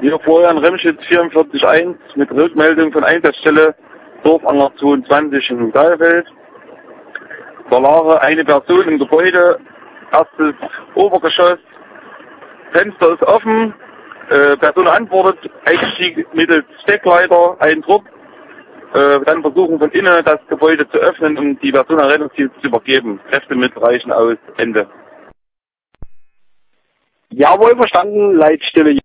Hier Florian Remschitz 44.1 mit Rückmeldung von Einsatzstelle Dorfanger 22 in Saalfeld. Da lag eine Person im Gebäude, erstes Obergeschoss, Fenster ist offen, Person antwortet, Einstieg mittels Steckleiter, ein Druck, dann versuchen von innen das Gebäude zu öffnen und die Person an Rettungsdienst zu übergeben. Kräfte reichen aus, Ende. Jawohl, verstanden, Leitstelle.